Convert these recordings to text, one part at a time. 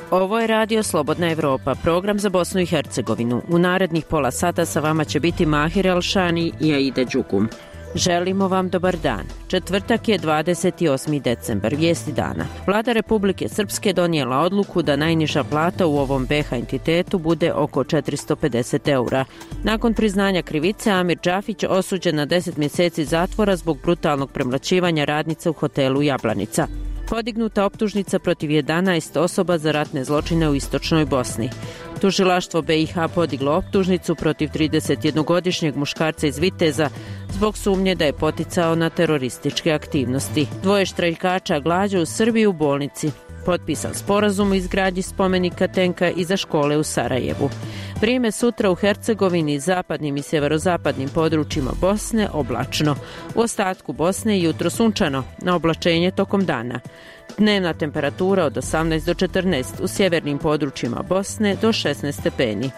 Ovo je Radio Slobodna Evropa, program za Bosnu i Hercegovinu. U narednih pola sata sa vama će biti Mahir Elšani i Aida Đugum. Želimo vam dobar dan. Četvrtak je 28. decembar, vijesti dana. Vlada Republike Srpske donijela odluku da najniža plata u ovom BiH entitetu bude oko 450 eura. Nakon priznanja krivice, Amir Džafić osuđen na 10 mjeseci zatvora zbog brutalnog premlaćivanja radnice u hotelu Jablanica. Podignuta optužnica protiv 11 osoba za ratne zločine u istočnoj Bosni. Tužilaštvo BiH podiglo optužnicu protiv 31-godišnjeg muškarca iz Viteza zbog sumnje da je poticao na terorističke aktivnosti. 2 štrajkača glađu u Srbiji u bolnici. Potpisan sporazum o izgradnji spomenika tenka iza škole u Sarajevu. Vrijeme sutra u Hercegovini, zapadnim i sjeverozapadnim područjima Bosne oblačno. U ostatku Bosne jutro sunčano, na oblačenje tokom dana. Dnevna temperatura od 18 do 14, u sjevernim područjima Bosne do 16 stepeni.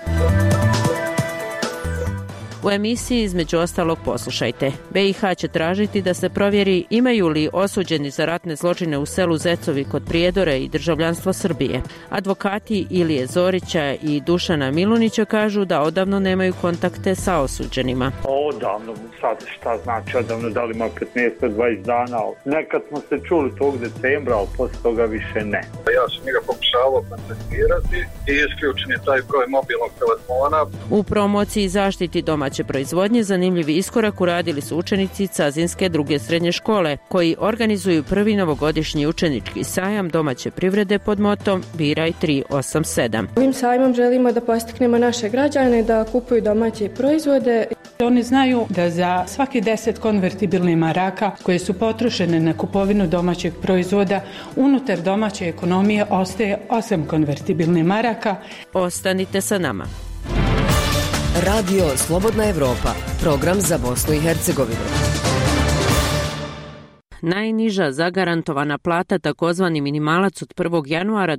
U emisiji između ostalog poslušajte. BiH će tražiti da se provjeri imaju li osuđeni za ratne zločine u selu Zecovi kod Prijedore i državljanstvo Srbije. Advokati Ilije Zorića i Dušana Milunića kažu da odavno nemaju kontakte sa osuđenima. Odavno, sad šta znači odavno, da li ima 15-20 dana. Nekad smo se čuli tog decembra, ali poslije toga više ne. Ja sam njega pokušavao kontaktirati i isključen je taj broj mobilnog telefona. U promociji i zaštiti domaće proizvodnje zanimljivi iskorak uradili su učenici Cazinske druge srednje škole, koji organizuju prvi novogodišnji učenički sajam domaće privrede pod motom Biraj 387. Ovim sajmom želimo da podstaknemo naše građane da kupuju domaće proizvode. Oni znaju da za svaki 10 konvertibilnih maraka koje su potrošene na kupovinu domaćeg proizvoda, unutar domaće ekonomije ostaje 8 konvertibilnih maraka. Ostanite sa nama. Radio Slobodna Evropa, program za Bosnu i Hercegovinu. Najniža zagarantovana plata, takozvani minimalac od 1. januara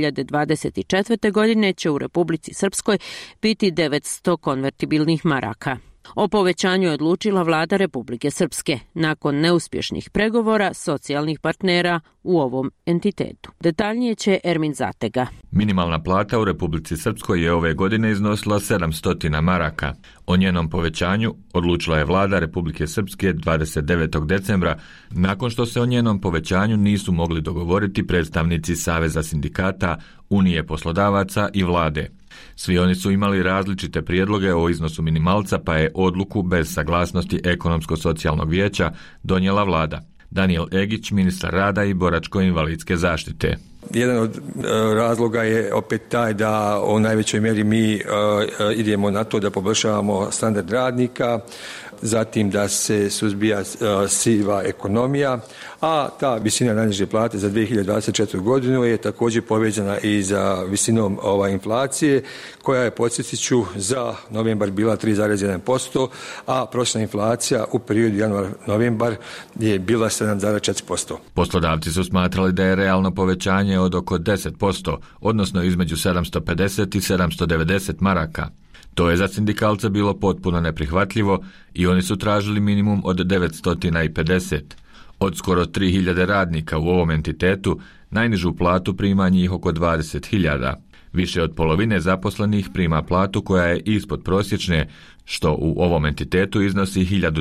2024. godine će u Republici Srpskoj biti 900 konvertibilnih maraka. O povećanju je odlučila vlada Republike Srpske nakon neuspješnih pregovora socijalnih partnera u ovom entitetu. Detaljnije će Ermin Zatega. Minimalna plata u Republici Srpskoj je ove godine iznosila 700 maraka. O njenom povećanju odlučila je vlada Republike Srpske 29. decembra, nakon što se o njenom povećanju nisu mogli dogovoriti predstavnici Saveza sindikata, Unije poslodavaca i vlade. Svi oni su imali različite prijedloge o iznosu minimalca, pa je odluku bez saglasnosti Ekonomsko-socijalnog vijeća donijela vlada. Daniel Egić, ministar rada i boračko-invalidske zaštite. Jedan od razloga je opet taj da u najvećoj mjeri mi idemo na to da poboljšavamo standard radnika, zatim da se suzbija siva ekonomija, a ta visina najniže plate za 2024. godinu je također povezana i za visinom inflacije, koja je, podsjetit ću, za novembar bila 3,1%, a prosječna inflacija u periodu januar-novembar je bila 7,4%. Poslodavci su smatrali da je realno povećanje od oko 10%, odnosno između 750 i 790 maraka. To je za sindikalce bilo potpuno neprihvatljivo i oni su tražili minimum od 950. Od skoro 3000 radnika u ovom entitetu, najnižu platu prima njih oko 20.000. Više od polovine zaposlenih prima platu koja je ispod prosječne, što u ovom entitetu iznosi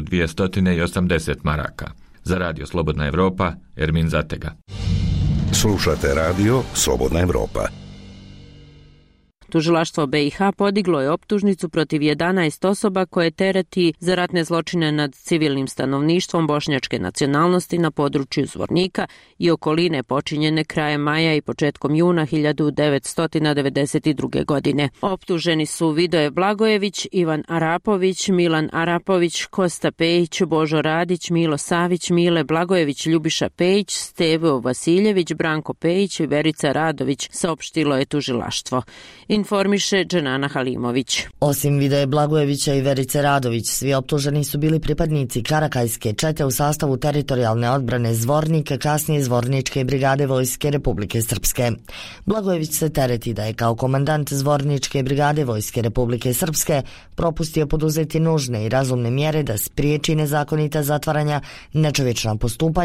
1280 maraka. Za Radio Slobodna Evropa, Ermin Zatega. Slušate Radio Slobodna Evropa. Tužilaštvo BiH podiglo je optužnicu protiv 11 osoba koje tereti za ratne zločine nad civilnim stanovništvom bošnjačke nacionalnosti na području Zvornika i okoline počinjene krajem maja i početkom juna 1992. godine. Optuženi su Vidoje Blagojević, Ivan Arapović, Milan Arapović, Kosta Pejić, Božo Radić, Milo Savić, Mile Blagojević, Ljubiša Pejić, Stevo Vasiljević, Branko Pejić i Verica Radović, saopštilo je tužilaštvo. Informiše Dženana Halimović. Osim Vidoje Blagojevića i Verice Radović, svi optuženi su bili pripadnici Karakajske čete u sastavu teritorijalne odbrane Zvornik, kasnije Zvorničke brigade Vojske Republike Srpske. Blagojević se tereti da je kao komandant Zvorničke brigade Vojske Republike Srpske propustio poduzeti nužne i razumne mjere da spriječi nezakonita zatvaranja, nečovječna postupanja,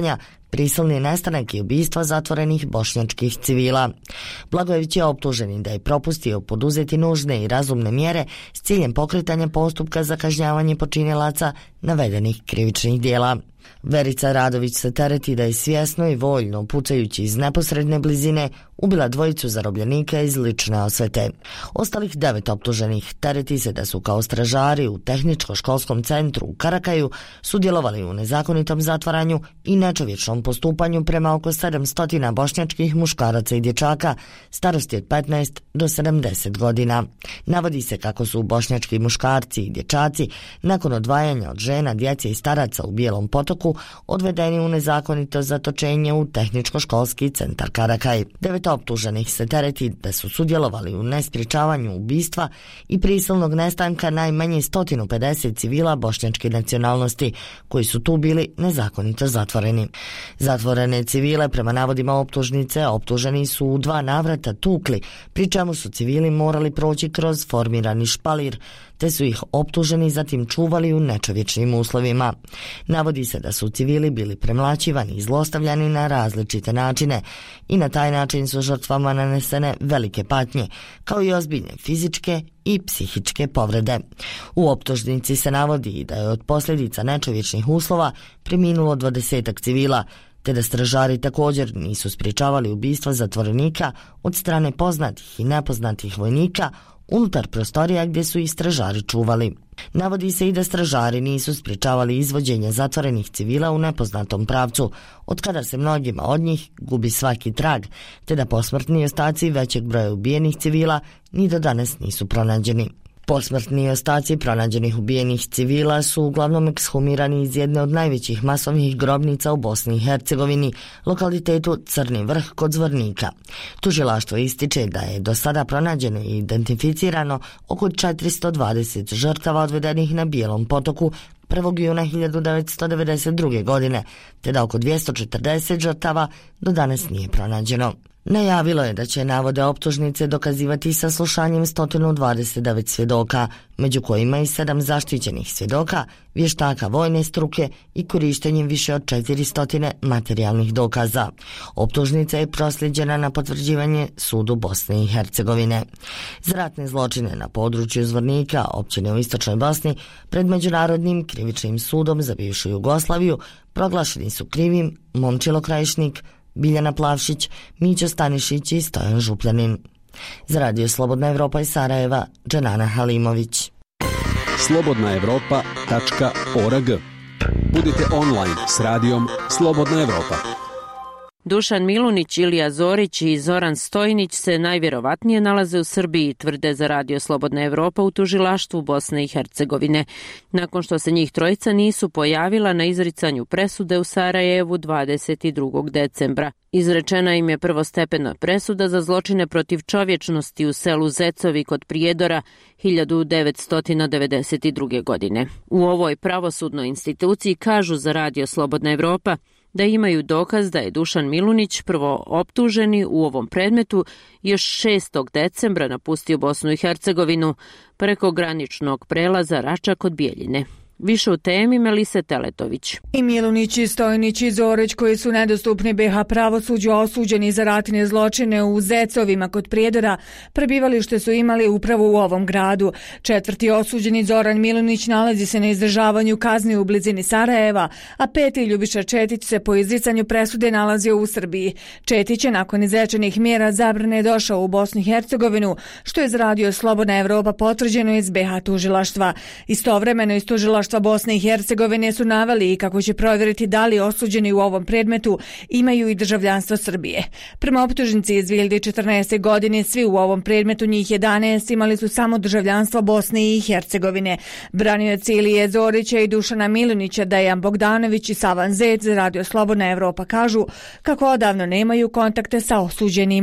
prisilni nestanak i ubistva zatvorenih bošnjačkih civila. Blagojević je optužen da je propustio poduzeti nužne i razumne mjere s ciljem pokretanja postupka za kažnjavanje počinilaca navedenih krivičnih dijela. Verica Radović se tereti da je svjesno i voljno, pucajući iz neposredne blizine, ubila dvojicu zarobljenika iz lične osvete. Ostalih 9 optuženih tereti se da su kao stražari u Tehničko-školskom centru u Karakaju sudjelovali u nezakonitom zatvaranju i nečovječnom postupanju prema oko 700 bošnjačkih muškaraca i dječaka starosti od 15 do 70 godina. Navodi se kako su bošnjački muškarci i dječaci nakon odvajanja od žena, djece i staraca u Bijelom Potoku odvedeni u nezakonito zatočenje u Tehničko-školski centar Karakaj. 9 optuženih se tereti da su sudjelovali u nesprječavanju ubistva i prisilnog nestanka najmanje 150 civila bošnjačke nacionalnosti koji su tu bili nezakonito zatvoreni. Zatvorene civile prema navodima optužnice optuženi su u 2 navrata tukli, pri čemu su civili morali proći kroz formirani špalir, te su ih optuženi zatim čuvali u nečovječnim uslovima. Navodi se da su civili bili premlaćivani i zlostavljani na različite načine i na taj način su žrtvama nanesene velike patnje, kao i ozbiljne fizičke i psihičke povrede. U optužnici se navodi da je od posljedica nečovječnih uslova preminulo 20 civila, te da stražari također nisu sprječavali ubistva zatvorenika od strane poznatih i nepoznatih vojnika unutar prostorija gdje su ih stražari čuvali. Navodi se i da stražari nisu sprječavali izvođenje zatvorenih civila u nepoznatom pravcu, od kada se mnogima od njih gubi svaki trag, te da posmrtni ostaci većeg broja ubijenih civila ni do danas nisu pronađeni. Posmrtni ostaci pronađenih ubijenih civila su uglavnom ekshumirani iz jedne od najvećih masovnih grobnica u Bosni i Hercegovini, lokalitetu Crni Vrh kod Zvornika. Tužilaštvo ističe da je do sada pronađeno i identificirano oko 420 žrtava odvedenih na Bijelom Potoku 1. juna 1992. godine, te da oko 240 žrtava do danas nije pronađeno. Najavilo je da će navode optužnice dokazivati saslušanjem 129 svjedoka, među kojima i 7 zaštićenih svjedoka, vještaka vojne struke i korištenjem više od 400 materijalnih dokaza. Optužnica je prosljeđena na potvrđivanje sudu Bosne i Hercegovine. Za ratne zločine na području Zvornika, općine u Istočnoj Bosni, pred Međunarodnim krivičnim sudom za bivšu Jugoslaviju proglašeni su krivim Momčilo Krajišnik, Biljana Plavšić, Mićo Stanišić i Stojan Župljanin. Za Radio Slobodna Evropa iz Sarajeva, Dženana Halimović. slobodnaevropa.org. Budite online s radijom Slobodna Evropa. Dušan Milunić, Ilija Zorić i Zoran Stojnić se najvjerovatnije nalaze u Srbiji, tvrde za Radio Slobodna Evropa u tužilaštvu Bosne i Hercegovine, nakon što se njih trojica nisu pojavila na izricanju presude u Sarajevu 22. decembra. Izrečena im je prvostepena presuda za zločine protiv čovječnosti u selu Zecovi kod Prijedora 1992. godine. U ovoj pravosudnoj instituciji kažu za Radio Slobodna Evropa da imaju dokaz da je Dušan Milunić, prvo optuženi u ovom predmetu, još 6. decembra napustio Bosnu i Hercegovinu preko graničnog prelaza Rača kod Bijeljine. Više u temi Melise Teletović. I Milunić i Stojnić i Zorić, koji su nedostupni BiH pravosuđu osuđeni za ratne zločine u Zecovima kod Prijedora, prebivalište su imali upravo u ovom gradu. 4. osuđeni Zoran Milunić nalazi se na izdržavanju kazni u blizini Sarajeva, a 5. Ljubiša Četić se po izricanju presude nalazio u Srbiji. Četić je nakon izrečenih mjera zabrane došao u Bosnu i Hercegovinu, što je za Radio Slobodna Evropa potvrđeno iz BiH tužilaštva. Istovremeno iz tužilaštva Bosne i Hercegovine su naveli i kako će provjeriti da li osuđeni u ovom predmetu imaju i državljanstvo Srbije. Prema optužnici iz 2014. godine svi u ovom predmetu, njih 11, imali su samo državljanstvo Bosne i Hercegovine. Branioci Ilije Zorića i Dušana Milunića, Dejan Bogdanović i Savan Zec za Radio Slobodna Evropa kažu kako odavno nemaju kontakte sa osuđenima.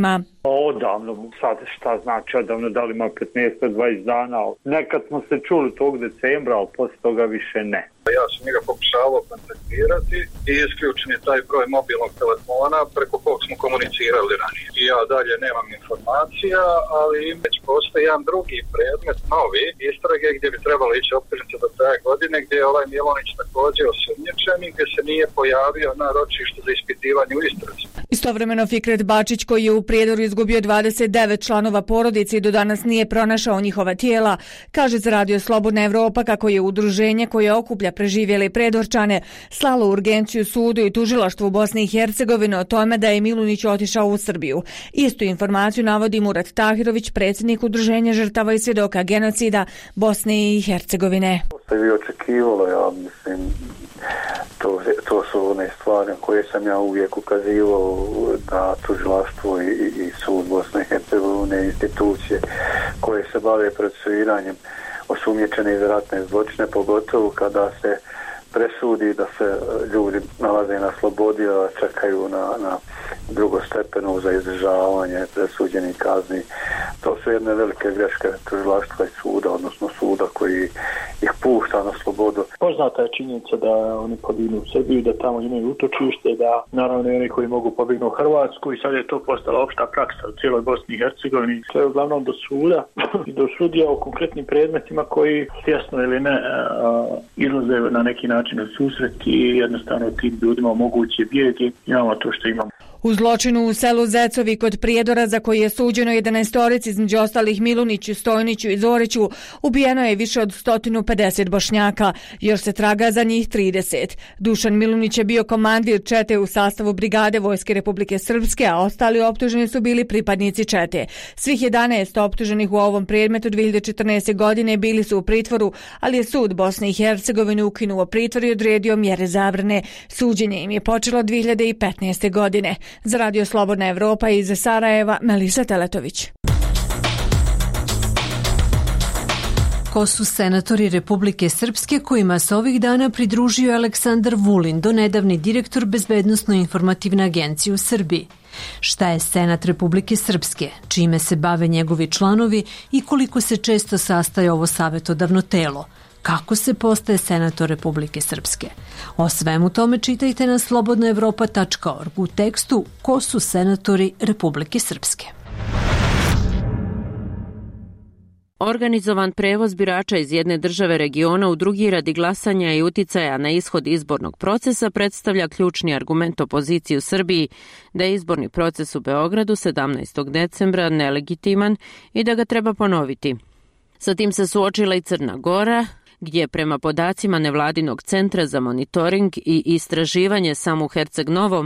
Odavno, sad šta znači odavno, da li ima 15-20 dana. Nekad smo se čuli tog decembra, ali posle toga više ne. Ja sam njega pokušavao kontaktirati i isključen je taj broj mobilnog telefona preko kog smo komunicirali ranije. I ja dalje nemam informacija, ali već postoji jedan drugi predmet, novi istrage gdje bi trebalo ići optužnica do kraja godine, gdje je ovaj Milonić također osumnjičen i gdje se nije pojavio na ročištu za ispitivanje u istrazi. Istovremeno Fikret Bačić, koji je u Prijedoru izgubio 29 članova porodice i do danas nije pronašao njihova tijela, kaže za Radio Slobodna Evropa kako je udruženje koje okuplja preživjele Predorčane slalo urgenciju sudu i tužilaštvu Bosne i Hercegovine o tome da je Milunić otišao u Srbiju. Istu informaciju navodi Murat Tahirović, predsjednik udruženja žrtava i svjedoka genocida Bosne i Hercegovine. To je očekivalo, ja mislim, to su one stvari koje sam ja uvijek ukazivao da tužilaštvo i sud Bosne i Hercegovine, institucije koje se bave procesuiranjem osumnjičene za ratne zločine, pogotovo kada se presudi da se ljudi nalaze na slobodi, a čekaju na drugostepenu za izdržavanje presuđenih kazni. To su jedne velike greške tužilaštva i suda, odnosno suda koji ih pušta na slobodu. Poznata je činjenica da oni pobjegnu u Srbiju, da tamo imaju utočište, da naravno i oni koji mogu pobjegnu u Hrvatsku, i sad je to postala opšta praksa u cijeloj Bosni i Hercegovini. To je uglavnom do suda i do sudija o konkretnim predmetima koji svjesno ili ne izlaze na neki način u susret i jednostavno tim ljudima omogući bijeg i imamo to što imamo. U zločinu u selu Zecovi kod Prijedora, za koji je suđeno 11 između ostalih Miluniću, Stojniću i Zoriću, ubijeno je više od 150 Bošnjaka, još se traga za njih 30. Dušan Milunić je bio komandir čete u sastavu Brigade Vojske Republike Srpske, a ostali optuženi su bili pripadnici čete. Svih 11 optuženih u ovom predmetu 2014. godine bili su u pritvoru, ali je sud Bosne i Hercegovine ukinuo pritvor i odredio mjere zabrane. Suđenje im je počelo 2015. godine. Za Radio Slobodna Evropa iz Sarajeva, Melisa Teletović. Ko su senatori Republike Srpske kojima se ovih dana pridružio Aleksandar Vulin, donedavni direktor Bezbednosno-informativne agencije u Srbiji? Šta je Senat Republike Srpske, čime se bave njegovi članovi i koliko se često sastaje ovo savjetodavno telo? Kako se postaje senator Republike Srpske? O svemu tome čitajte na slobodnaevropa.org u tekstu Ko su senatori Republike Srpske. Organizovan prevoz birača iz jedne države regiona u drugi radi glasanja i uticaja na ishod izbornog procesa predstavlja ključni argument opozicije u Srbiji da je izborni proces u Beogradu 17. decembra nelegitiman i da ga treba ponoviti. Sa tim se suočila i Crna Gora, gdje prema podacima Nevladinog centra za monitoring i istraživanje samo u Herceg Novom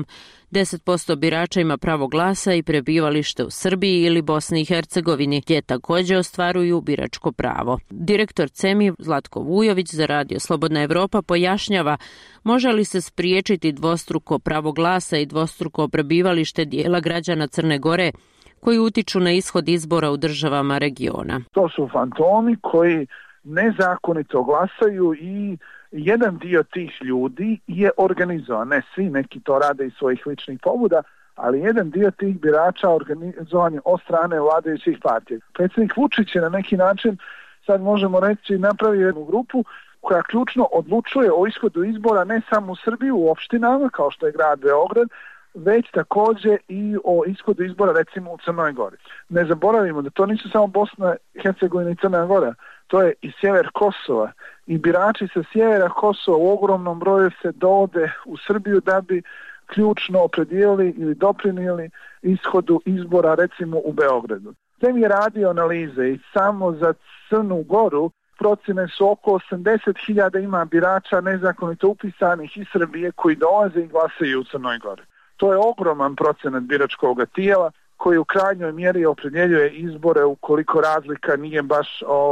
10% birača ima pravo glasa i prebivalište u Srbiji ili Bosni i Hercegovini, gdje također ostvaruju biračko pravo. Direktor CEMI Zlatko Vujović za Radio Slobodna Evropa pojašnjava može li se spriječiti dvostruko pravo glasa i dvostruko prebivalište dijela građana Crne Gore koji utiču na ishod izbora u državama regiona. To su fantomi koji nezakonito glasaju i jedan dio tih ljudi je organizovan. Ne svi, neki to rade iz svojih ličnih pobuda, ali jedan dio tih birača organizovan je od strane vladajućih partija. Predsjednik Vučić je na neki način, sad možemo reći, napravio jednu grupu koja ključno odlučuje o ishodu izbora ne samo u Srbiji, u opštinama, kao što je grad Beograd, već također i o ishodu izbora recimo u Crnoj Gori. Ne zaboravimo da to nisu samo Bosna, Hercegovina i Crna Gora, to je i sjever Kosova i birači sa sjevera Kosova u ogromnom broju se dovode u Srbiju da bi ključno opredijelili ili doprinijeli ishodu izbora recimo u Beogradu. Tem je radio analize i samo za Crnu Goru procjene su oko 80.000 ima birača nezakonito upisanih iz Srbije koji dolaze i glasaju u Crnoj Gori. To je ogroman procenat biračkog tijela koji u krajnjoj mjeri opredjeljuje izbore ukoliko razlika nije baš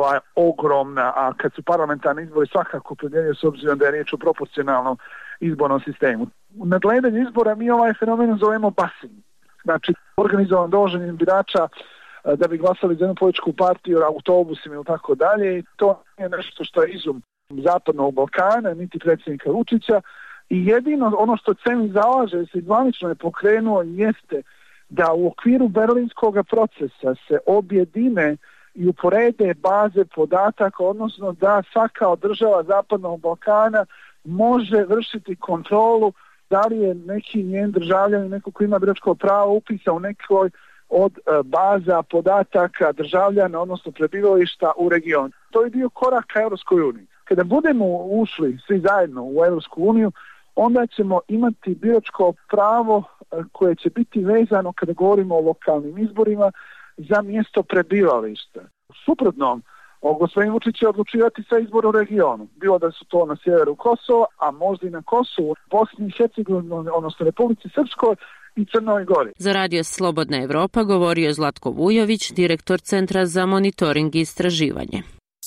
ogromna, a kad su parlamentarni izbori svakako opredjeljuje s obzirom da je riječ o proporcionalnom izbornom sistemu. U nadgledanju izbora mi ovaj fenomen zovemo busing. Znači, organizovan dovoženje birača da bi glasali za jednu političku partiju, autobusima ili tako dalje. I to nije nešto što je izum Zapadnog Balkana, niti predsjednika Vučića. I jedino ono što CEMI zalaže, se zvanično je pokrenuo, jeste da u okviru berlinskog procesa se objedine i uporede baze podataka, odnosno da svaka od država Zapadnog Balkana može vršiti kontrolu da li je neki njen državljanin, neko ko ima biračko pravo upisa u nekoj od baza podataka državljana, odnosno prebivališta u regionu. To je bio korak ka Europskoj uniji. Kada budemo ušli svi zajedno u Europsku uniju, onda ćemo imati biračko pravo koje će biti vezano kada govorimo o lokalnim izborima za mjesto prebivališta. U suprotnom, gospodin Vučić će odlučivati sa izborom u regionu. Bilo da su to na sjeveru Kosova, a možda i na Kosovu, Bosni i Hercegovini, odnosno Republici Srpskoj i Crnoj Gori. Za radio Slobodna Evropa govorio Zlatko Vujović, direktor Centra za monitoring i istraživanje.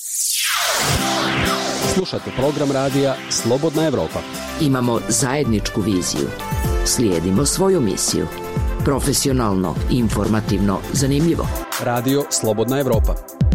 Slušate program radija Slobodna Evropa. Imamo zajedničku viziju. Slijedimo svoju misiju. Profesionalno, informativno, zanimljivo. Radio Slobodna Evropa.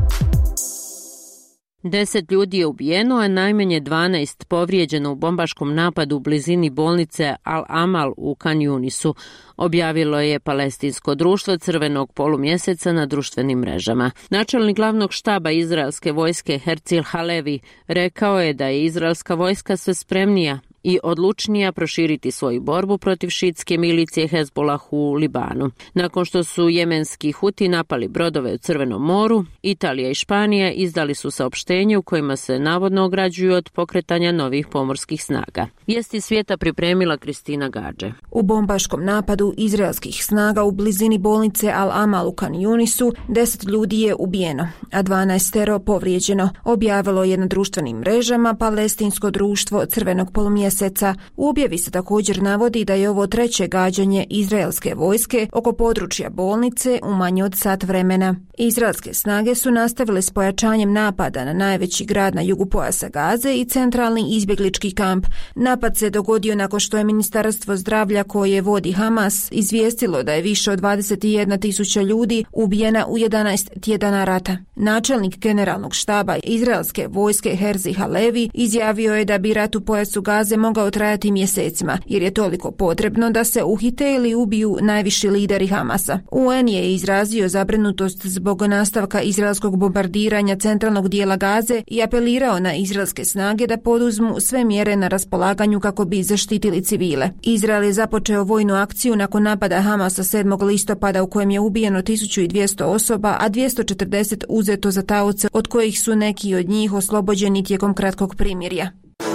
10 ljudi je ubijeno, a najmanje 12 povrijeđeno u bombaškom napadu u blizini bolnice Al-Amal u Khan Yunisu, objavilo je palestinsko društvo Crvenog polumjeseca na društvenim mrežama. Načelnik glavnog štaba izraelske vojske Hercil Halevi rekao je da je izraelska vojska sve spremnija i odlučnija proširiti svoju borbu protiv šiitske milicije Hezbollah u Libanu. Nakon što su jemenski Huti napali brodove u Crvenom moru, Italija i Španija izdali su saopštenje u kojima se navodno ograđuju od pokretanja novih pomorskih snaga. Vijesti svijeta pripremila Kristina Gađe. U bombaškom napadu izraelskih snaga u blizini bolnice Al-Amal u Khan Yunisu 10 ljudi je ubijeno, a 12 povrijeđeno, objavilo je na društvenim mrežama palestinsko društvo Crvenog polumjeseca. U objavi se također navodi da je ovo treće gađanje izraelske vojske oko područja bolnice u manje od sat vremena. Izraelske snage su nastavile s pojačanjem napada na najveći grad na jugu pojasa Gaze i centralni izbjeglički kamp. Napad se dogodio nakon što je Ministarstvo zdravlja koje vodi Hamas izvijestilo da je više od 21.000 ljudi ubijena u 11 tjedana rata. Načelnik generalnog štaba izraelske vojske Herzi Halevi izjavio je da bi rat u pojasu Gaze mogao trajati mjesecima, jer je toliko potrebno da se uhite ili ubiju najviši lideri Hamasa. UN je izrazio zabrinutost zbog nastavka izraelskog bombardiranja centralnog dijela Gaze i apelirao na izraelske snage da poduzmu sve mjere na raspolaganju kako bi zaštitili civile. Izrael je započeo vojnu akciju nakon napada Hamasa 7. listopada u kojem je ubijeno 1200 osoba, a 240 uzeto za taoce, od kojih su neki od njih oslobođeni tijekom kratkog primirja.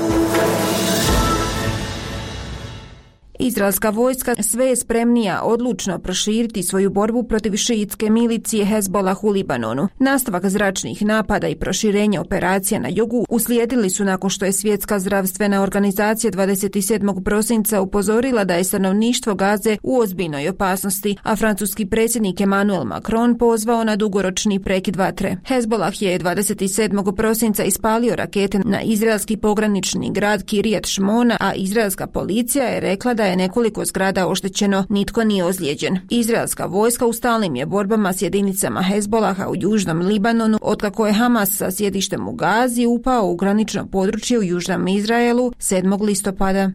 Izraelska vojska sve je spremnija odlučno proširiti svoju borbu protiv šiitske milicije Hezbollah u Libanonu. Nastavak zračnih napada i proširenje operacija na jugu uslijedili su nakon što je Svjetska zdravstvena organizacija 27. prosinca upozorila da je stanovništvo Gaze u ozbiljnoj opasnosti, a francuski predsjednik Emmanuel Macron pozvao na dugoročni prekid vatre. Hezbollah je 27. prosinca ispalio rakete na izraelski pogranični grad Kiryat Shmona, a izraelska policija je rekla da je nekoliko zgrada oštećeno, nitko nije ozlijeđen. Izraelska vojska u stalnim je borbama s jedinicama Hezbollaha u južnom Libanonu, otkako je Hamas sa sjedištem u Gazi upao u granično područje u južnom Izraelu 7. listopada.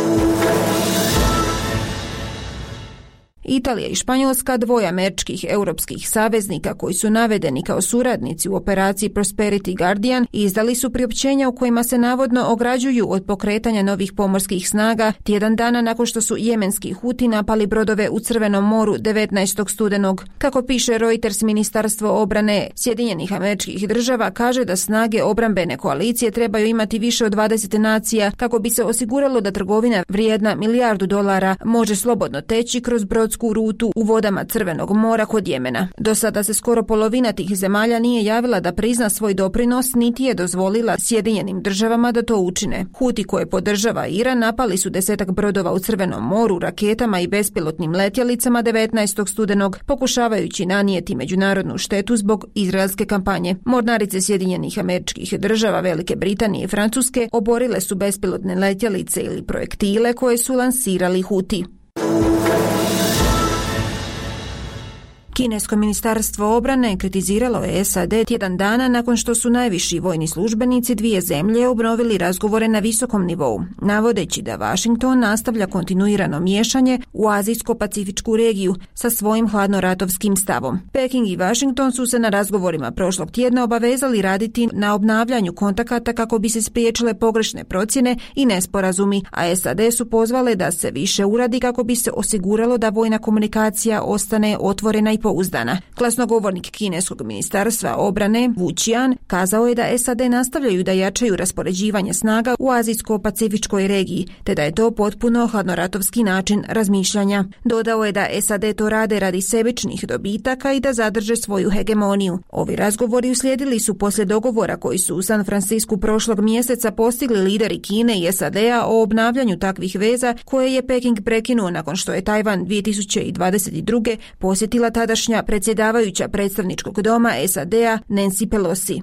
Italija i Španjolska, dvoje američkih europskih saveznika koji su navedeni kao suradnici u operaciji Prosperity Guardian, izdali su priopćenja u kojima se navodno ograđuju od pokretanja novih pomorskih snaga tjedan dana nakon što su jemenski Huti napali brodove u Crvenom moru 19. studenog. Kako piše Reuters, Ministarstvo obrane Sjedinjenih Američkih Država kaže da snage obrambene koalicije trebaju imati više od 20 nacija kako bi se osiguralo da trgovina vrijedna $1 milijardu može slobodno teći kroz brodsku rutu u vodama Crvenog mora kod Jemena. Do sada se skoro polovina tih zemalja nije javila da prizna svoj doprinos, niti je dozvolila Sjedinjenim Državama da to učine. Huti koje podržava Iran napali su 10 brodova u Crvenom moru raketama i bespilotnim letjelicama 19. studenog, pokušavajući nanijeti međunarodnu štetu zbog izraelske kampanje. Mornarice Sjedinjenih Američkih Država, Velike Britanije i Francuske oborile su bespilotne letjelice ili projektile koje su lansirali Huti. Kinesko ministarstvo obrane kritiziralo je SAD tjedan dana nakon što su najviši vojni službenici dvije zemlje obnovili razgovore na visokom nivou, navodeći da Washington nastavlja kontinuirano miješanje u azijsko-pacifičku regiju sa svojim hladnoratovskim stavom. Peking i Washington su se na razgovorima prošlog tjedna obavezali raditi na obnavljanju kontakata kako bi se spriječile pogrešne procjene i nesporazumi, a SAD su pozvale da se više uradi kako bi se osiguralo da vojna komunikacija ostane otvorena i pouzdana. Glasnogovornik kineskog ministarstva obrane Wu Qian kazao je da SAD nastavljaju da jačaju raspoređivanje snaga u azijsko-pacifičkoj regiji, te da je to potpuno hladnoratovski način razmišljanja. Dodao je da SAD to rade radi sebičnih dobitaka i da zadrže svoju hegemoniju. Ovi razgovori uslijedili su poslije dogovora koji su u San Francisku prošlog mjeseca postigli lideri Kine i SAD-a o obnavljanju takvih veza koje je Peking prekinuo nakon što je Tajvan 2022. posjetila tadašnja predsjedavajuća predstavničkog doma SAD-a Nancy Pelosi.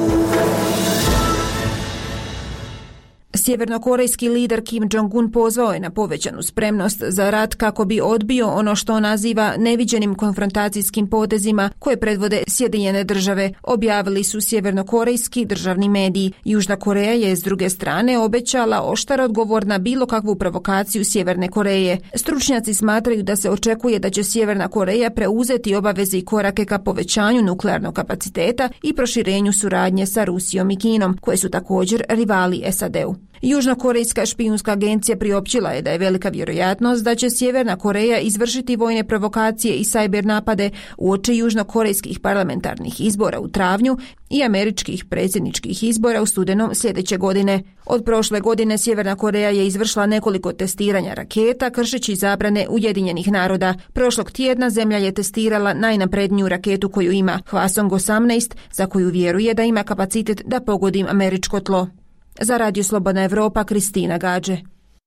Sjevernokorejski lider Kim Jong-un pozvao je na povećanu spremnost za rat kako bi odbio ono što naziva neviđenim konfrontacijskim potezima koje predvode Sjedinjene države, objavili su sjevernokorejski državni mediji. Južna Koreja je s druge strane obećala oštar odgovor na bilo kakvu provokaciju Sjeverne Koreje. Stručnjaci smatraju da se očekuje da će Sjeverna Koreja preuzeti obaveze i korake ka povećanju nuklearnog kapaciteta i proširenju suradnje sa Rusijom i Kinom, koje su također rivali SAD-u. Južnokorejska špijunska agencija priopćila je da je velika vjerojatnost da će Sjeverna Koreja izvršiti vojne provokacije i sajber napade uoči južnokorejskih parlamentarnih izbora u travnju i američkih predsjedničkih izbora u studenom sljedeće godine. Od prošle godine Sjeverna Koreja je izvršila nekoliko testiranja raketa kršeći zabrane Ujedinjenih naroda. Prošlog tjedna zemlja je testirala najnapredniju raketu koju ima, Hwasong-18, za koju vjeruje da ima kapacitet da pogodi američko tlo. Za Radio Slobodna Evropa, Kristina Gađe.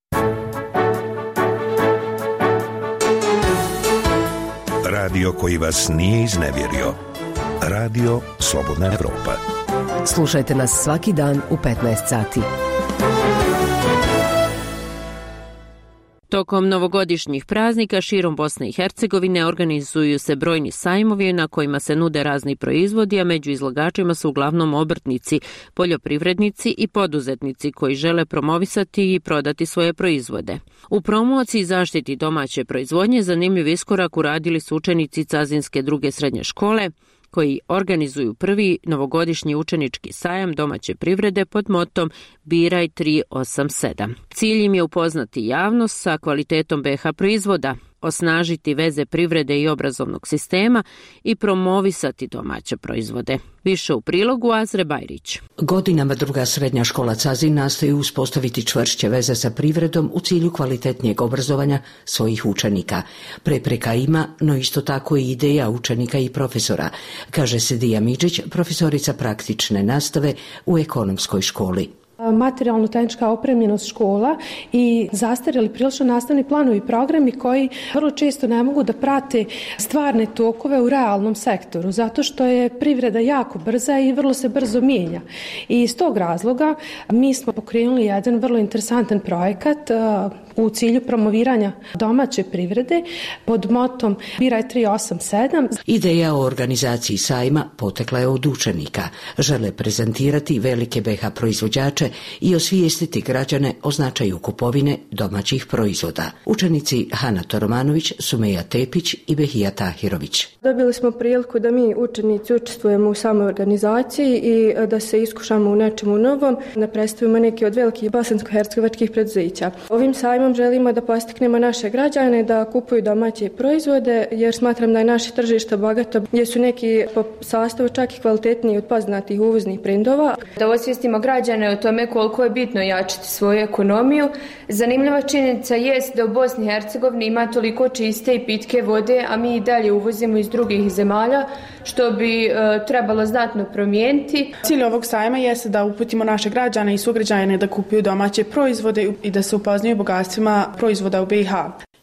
Radio koji vas nije iznevjerio. Radio Slobodna Evropa. Slušajte nas svaki dan u 15 sati. Tokom novogodišnjih praznika širom Bosne i Hercegovine organizuju se brojni sajmovi na kojima se nude razni proizvodi, a među izlagačima su uglavnom obrtnici, poljoprivrednici i poduzetnici koji žele promovisati i prodati svoje proizvode. U promociji i zaštiti domaće proizvodnje zanimljiv iskorak uradili su učenici Cazinske druge srednje škole, koji organizuju prvi novogodišnji učenički sajam domaće privrede pod motom Biraj 387. Cilj im je upoznati javnost sa kvalitetom BiH proizvoda, osnažiti veze privrede i obrazovnog sistema i promovisati domaće proizvode. Više u prilogu Azre Bajrić. Godinama druga srednja škola Cazin nastoji uspostaviti čvršće veze sa privredom u cilju kvalitetnijeg obrazovanja svojih učenika. Prepreka ima, no isto tako i ideja učenika i profesora, kaže Sedija Midžić, profesorica praktične nastave u ekonomskoj školi. Materijalno-tehnička opremljenost škola i zastarjeli prilično nastavni planovi i programi koji vrlo često ne mogu da prate stvarne tokove u realnom sektoru, zato što je privreda jako brza i vrlo se brzo mijenja. I iz tog razloga mi smo pokrenuli jedan vrlo interesantan projekat u cilju promoviranja domaće privrede pod motom Biraj 387. Ideja o organizaciji sajma potekla je od učenika. Žele prezentirati velike BiH proizvođače i osvijestiti građane o značaju kupovine domaćih proizvoda. Učenici Hana Toromanović, Sumeja Tepić i Behija Tahirović. Dobili smo priliku da mi učenici učestvujemo u samoj organizaciji i da se iskušamo u nečemu novom, da predstavimo neki od velikih bosansko-hercegovačkih preduzeća. Ovim sajmom želimo da postaknemo naše građane da kupuju domaće proizvode, jer smatram da je naše tržište bogato, gdje su neki po sastavu čak i kvalitetniji od poznatih uvoznih brendova. Da osvijestimo građane o tome koliko je bitno jačati svoju ekonomiju. Zanimljiva činjenica jest da u Bosni i Hercegovini ima toliko čiste i pitke vode, a mi i dalje uvozimo iz drugih zemalja, što bi trebalo znatno promijeniti. Cilj ovog sajma jeste da uputimo naše građane i sugrađane da kupuju domaće proizvode i da se upoznaju bogatstvima proizvoda u BiH.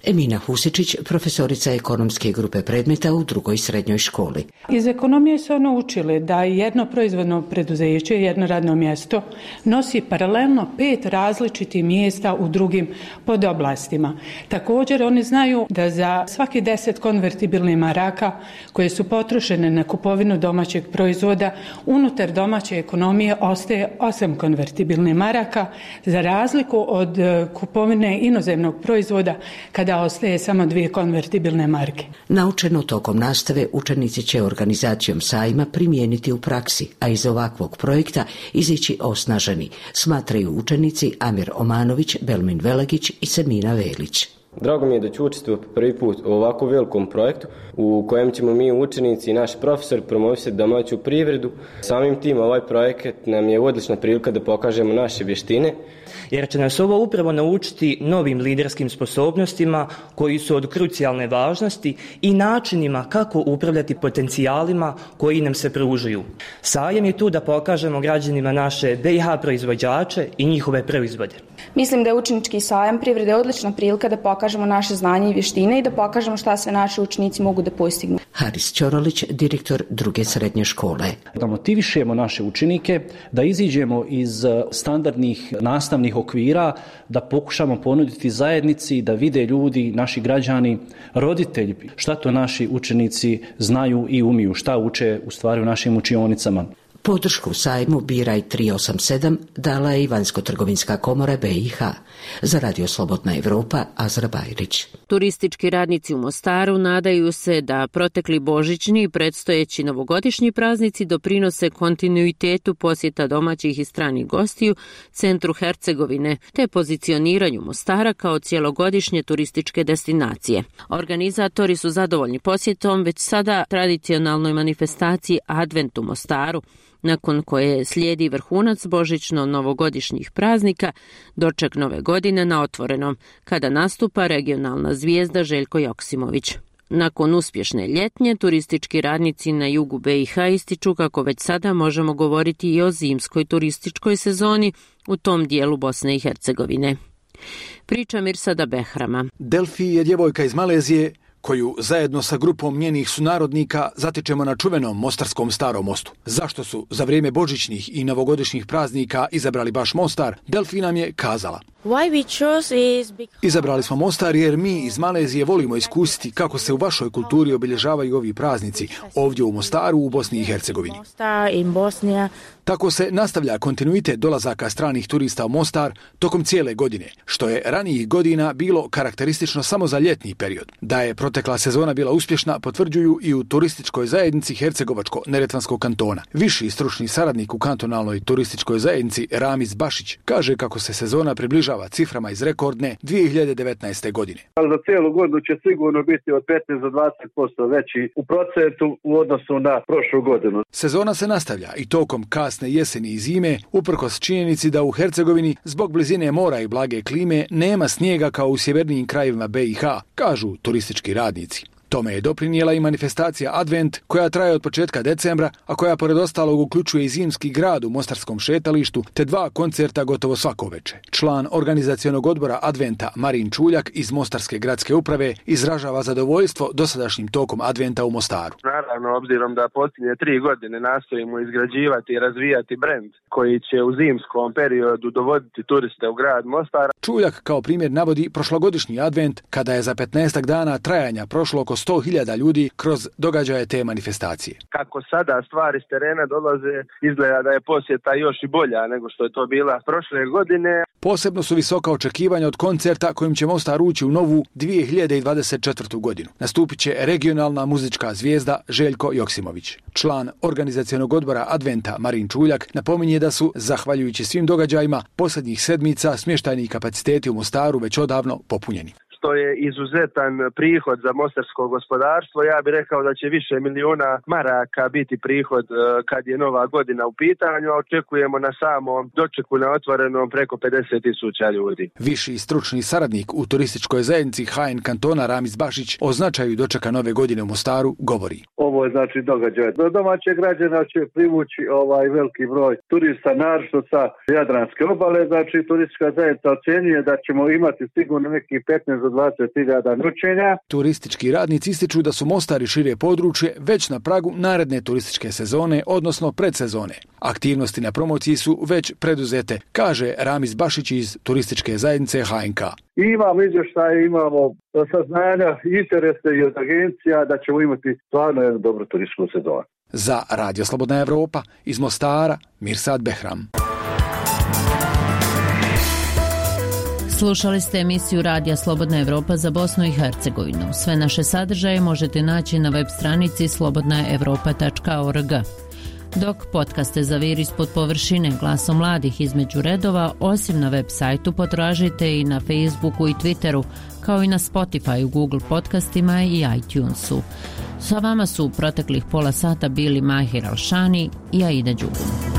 Emina Husičić, profesorica ekonomske grupe predmeta u drugoj srednjoj školi. Iz ekonomije su učili da jedno proizvodno preduzeće, jedno radno mjesto nosi paralelno 5 različitih mjesta u drugim podoblastima. Također oni znaju da za svaki 10 konvertibilnih maraka koje su potrošene na kupovinu domaćeg proizvoda, unutar domaće ekonomije ostaje 8 konvertibilnih maraka, za razliku od kupovine inozemnog proizvoda kada ostaje samo 2 konvertibilne marke. Naučeno tokom nastave učenici će organizacijom sajma primijeniti u praksi, a iz ovakvog projekta izići osnaženi, smatraju učenici Amir Omanović, Belmin Velegić i Semina Velić. Drago mi je da ću učestvovati prvi put u ovako velikom projektu u kojem ćemo mi učenici i naš profesor promovisati domaću privredu. Samim tim ovaj projekat nam je odlična prilika da pokažemo naše vještine. Jer će nas ovo upravo naučiti novim liderskim sposobnostima koji su od krucijalne važnosti i načinima kako upravljati potencijalima koji nam se pružuju. Sajam je tu da pokažemo građanima naše BiH proizvođače i njihove proizvode. Mislim da je učenički sajam privrede odlična prilika da pokažemo naše znanje i vještine i da pokažemo šta sve naši učenici mogu da postignu. Haris Ćorolić, direktor druge srednje škole. Da motivišemo naše učenike, da iziđemo iz standardnih nastavnih okvira, da pokušamo ponuditi zajednici, da vide ljudi, naši građani, roditelji, šta to naši učenici znaju i umiju, šta uče u stvari u našim učionicama. Podršku sajmu Biraj 387 dala je i Vanjsko-trgovinska komora BiH. Za Radio Slobodna Evropa, Azra Bajrić. Turistički radnici u Mostaru nadaju se da protekli božićni i predstojeći novogodišnji praznici doprinose kontinuitetu posjeta domaćih i stranih gostiju centru Hercegovine te pozicioniranju Mostara kao cjelogodišnje turističke destinacije. Organizatori su zadovoljni posjetom već sada tradicionalnoj manifestaciji Advent u Mostaru, nakon koje slijedi vrhunac božićno-novogodišnjih praznika, doček nove godine na otvorenom, kada nastupa regionalna zvijezda Željko Joksimović. Nakon uspješne ljetnje, turistički radnici na jugu BiH ističu kako već sada možemo govoriti i o zimskoj turističkoj sezoni u tom dijelu Bosne i Hercegovine. Priča Mirsada Behrama. Delfi je djevojka iz Malezije koju zajedno sa grupom njenih sunarodnika zatičemo na čuvenom mostarskom Starom mostu. Zašto su za vrijeme božićnih i novogodišnjih praznika izabrali baš Mostar, Delfi nam je kazala. Izabrali smo Mostar jer mi iz Malezije volimo iskusiti kako se u vašoj kulturi obilježavaju ovi praznici ovdje u Mostaru u Bosni i Hercegovini. Tako se nastavlja kontinuitet dolazaka stranih turista u Mostar tokom cijele godine, što je ranijih godina bilo karakteristično samo za ljetni period. Da je protekla sezona bila uspješna potvrđuju i u turističkoj zajednici Hercegovačko-Neretvanskog kantona. Viši stručni saradnik u kantonalnoj turističkoj zajednici Ramiz Bašić kaže kako se sezona približava ciframa iz rekordne 2019. godine. Za cijelu godinu će sigurno biti od 15 do 20% veći u procentu u odnosu na prošlu godinu. Sezona se nastavlja i tokom kasne jeseni i zime, uprkos činjenici da u Hercegovini zbog blizine mora i blage klime nema snijega kao u sjevernijim krajevima BiH, kažu turistički radnici. Tome je doprinijela i manifestacija Advent koja traje od početka decembra, a koja pored ostalog uključuje i zimski grad u Mostarskom šetalištu te 2 koncerta gotovo svako veče. Član organizacionog odbora Adventa Marin Čuljak iz Mostarske gradske uprave izražava zadovoljstvo dosadašnjim tokom Adventa u Mostaru. Naravno, obzirom da posljednje 3 godine nastojimo izgrađivati i razvijati brend koji će u zimskom periodu dovoditi turiste u grad Mostar. Čuljak kao primjer navodi prošlogodišnji Advent kada je za 15 dana trajanja prošlo oko 100.000 ljudi kroz događaje te manifestacije. Kako sada stvari s terena dolaze, izgleda da je posjeta još i bolja nego što je to bila prošle godine. Posebno su visoka očekivanja od koncerta kojim će Mostar ući u novu 2024. godinu. Nastupit će regionalna muzička zvijezda Željko Joksimović. Član organizacionog odbora Adventa Marin Čuljak napominje da su, zahvaljujući svim događajima, posljednjih sedmica smještajni kapaciteti u Mostaru već odavno popunjeni. To je izuzetan prihod za mostarsko gospodarstvo. Ja bih rekao da će više milijuna maraka biti prihod kad je nova godina u pitanju, a očekujemo na samom dočeku na otvorenom preko 50.000 ljudi. Viši stručni saradnik u turističkoj zajednici HN kantona Ramiz Bašić o značaju dočeka nove godine u Mostaru govori. Ovo je znači događaj. Do domaće građana će privući veliki broj turista, naročito sa Jadranske obale. Znači turistička zajednica ocjenjuje da ćemo imati sigurno neki 15 do 20.000 noćenja. Turistički radnici ističu da su Mostari šire područje već na pragu naredne turističke sezone, odnosno predsezone. Aktivnosti na promociji su već preduzete, kaže Ramiz Bašić iz turističke zajednice HNK. Imamo izvještaje, imamo saznanja, interese i od agencija da ćemo imati stvarno jednu dobru turističku sezonu. Za Radio Slobodna Evropa iz Mostara, Mirsad Behram. Slušali ste emisiju Radija Slobodna Evropa za Bosnu i Hercegovinu. Sve naše sadržaje možete naći na web stranici slobodnaevropa.org. Dok podcaste za Vir ispod površine, Glasom mladih između redova, osim na web sajtu potražite i na Facebooku i Twitteru, kao i na Spotify, Google podcastima i iTunesu. Sa vama su u proteklih pola sata bili Mahir Alšani i Aida Đugum.